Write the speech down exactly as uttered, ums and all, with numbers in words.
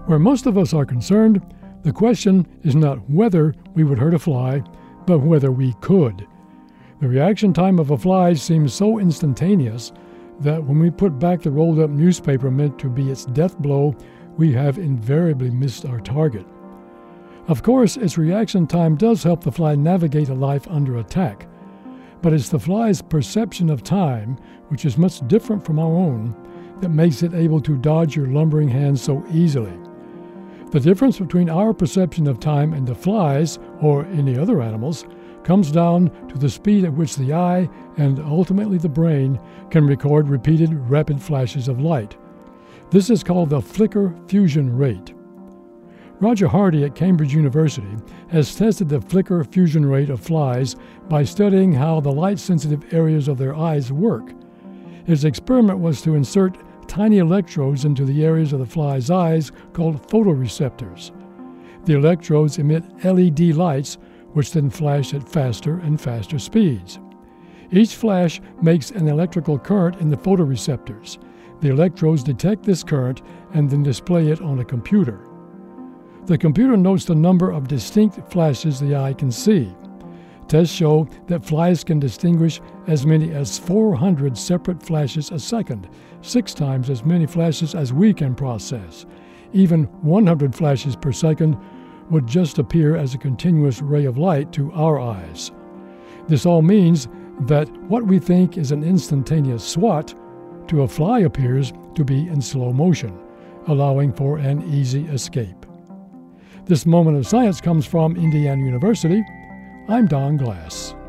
Where most of us are concerned, the question is not whether we would hurt a fly, but whether we could. The reaction time of a fly seems so instantaneous that when we put back the rolled-up newspaper meant to be its death blow, we have invariably missed our target. Of course, its reaction time does help the fly navigate a life under attack, but it's the fly's perception of time, which is much different from our own, that makes it able to dodge your lumbering hands so easily. The difference between our perception of time and the fly's, or any other animals, comes down to the speed at which the eye, and ultimately the brain, can record repeated rapid flashes of light. This is called the flicker fusion rate. Roger Hardy at Cambridge University has tested the flicker fusion rate of flies by studying how the light-sensitive areas of their eyes work. His experiment was to insert tiny electrodes into the areas of the fly's eyes called photoreceptors. The electrodes emit L E D lights, which then flash at faster and faster speeds. Each flash makes an electrical current in the photoreceptors. The electrodes detect this current and then display it on a computer. The computer notes the number of distinct flashes the eye can see. Tests show that flies can distinguish as many as four hundred separate flashes a second, six times as many flashes as we can process. Even one hundred flashes per second would just appear as a continuous ray of light to our eyes. This all means that what we think is an instantaneous swat to a fly appears to be in slow motion, allowing for an easy escape. This moment of science comes from Indiana University. I'm Don Glass.